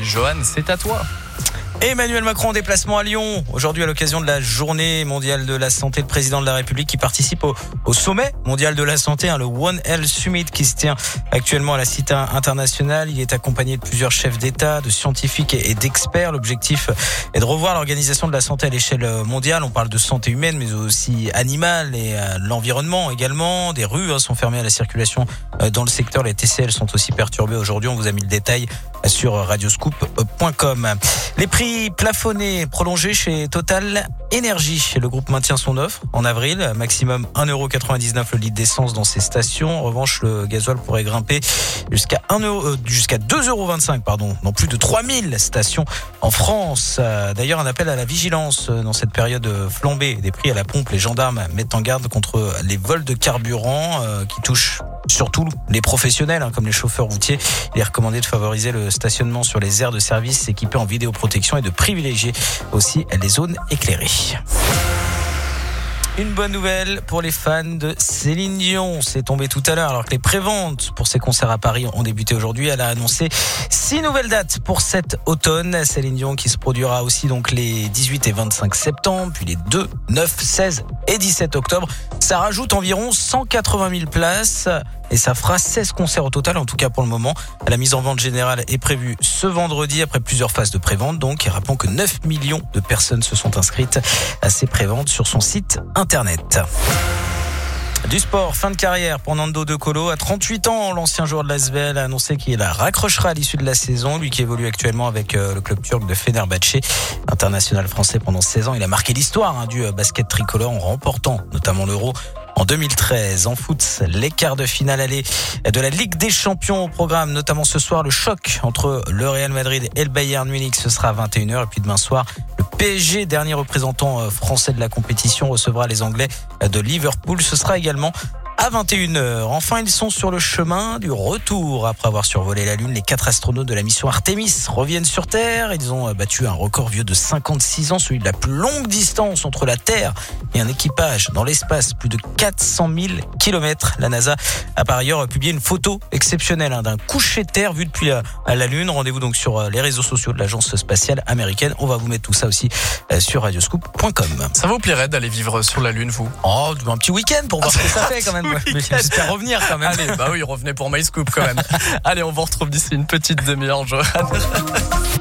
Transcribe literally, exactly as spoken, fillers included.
Johan, c'est à toi. Emmanuel Macron en déplacement à Lyon. Aujourd'hui, à l'occasion de la journée mondiale de la santé, le président de la République qui participe au, au sommet mondial de la santé, hein, le One Health Summit qui se tient actuellement à la Cité internationale. Il est accompagné de plusieurs chefs d'État, de scientifiques et, et d'experts. L'objectif est de revoir l'organisation de la santé à l'échelle mondiale. On parle de santé humaine, mais aussi animale et euh, l'environnement également. Des rues hein, sont fermées à la circulation euh, dans le secteur. Les T C L sont aussi perturbées aujourd'hui. On vous a mis le détail sur radioscoop point com. Les prix plafonnés prolongés chez Total Énergie. Le groupe maintient son offre en avril. Maximum un euro quatre-vingt-dix-neuf le litre d'essence dans ses stations. En revanche, le gasoil pourrait grimper jusqu'à un euro, euh, jusqu'à deux euros vingt-cinq, pardon, dans plus de trois mille stations en France. D'ailleurs, un appel à la vigilance dans cette période flambée des prix à la pompe. Les gendarmes mettent en garde contre les vols de carburant euh, qui touchent surtout les professionnels, hein, comme les chauffeurs routiers. Il est recommandé de favoriser le stationnement sur les aires de service équipées en vidéoprotection et de privilégier aussi les zones éclairées. Une bonne nouvelle pour les fans de Céline Dion. C'est tombé tout à l'heure alors que les préventes pour ses concerts à Paris ont débuté aujourd'hui. Elle a annoncé six nouvelles dates pour cet automne. Céline Dion qui se produira aussi donc les dix-huit et vingt-cinq septembre, puis les deux, neuf, seize et dix-sept octobre. Ça rajoute environ cent quatre-vingt mille places et ça fera seize concerts au total, en tout cas pour le moment. La mise en vente générale est prévue ce vendredi après plusieurs phases de prévente. Donc, et rappelons que neuf millions de personnes se sont inscrites à ces préventes sur son site internet. Du sport, fin de carrière pour Nando De Colo. À trente-huit ans, l'ancien joueur de l'A S V L a annoncé qu'il la raccrochera à l'issue de la saison. Lui qui évolue actuellement avec le club turc de Fenerbahçe. International français pendant seize ans, il a marqué l'histoire hein, du basket tricolore en remportant notamment l'Euro en deux mille treize. En foot, les quarts de finale aller de la Ligue des Champions au programme, notamment ce soir le choc entre le Real Madrid et le Bayern Munich. Ce sera à vingt et une heures. Et puis demain soir, le P S G, dernier représentant français de la compétition, recevra les Anglais de Liverpool. Ce sera également à vingt et une heures. Enfin, ils sont sur le chemin du retour. Après avoir survolé la Lune, les quatre astronautes de la mission Artemis reviennent sur Terre. Ils ont battu un record vieux de cinquante-six ans, celui de la plus longue distance entre la Terre et un équipage dans l'espace, plus de quatre cent mille kilomètres. La NASA a par ailleurs publié une photo exceptionnelle hein, d'un coucher de Terre vu depuis la, la Lune. Rendez-vous donc sur les réseaux sociaux de l'agence spatiale américaine. On va vous mettre tout ça aussi sur radioscoop point com. Ça vous plairait d'aller vivre sur la Lune, vous? Oh, un petit week-end pour voir ce que ça fait quand même. Mais j'espère revenir quand même. Allez, bah oui, revenez pour MyScoop quand même. Allez, on vous retrouve d'ici une petite demi-heure, Johan.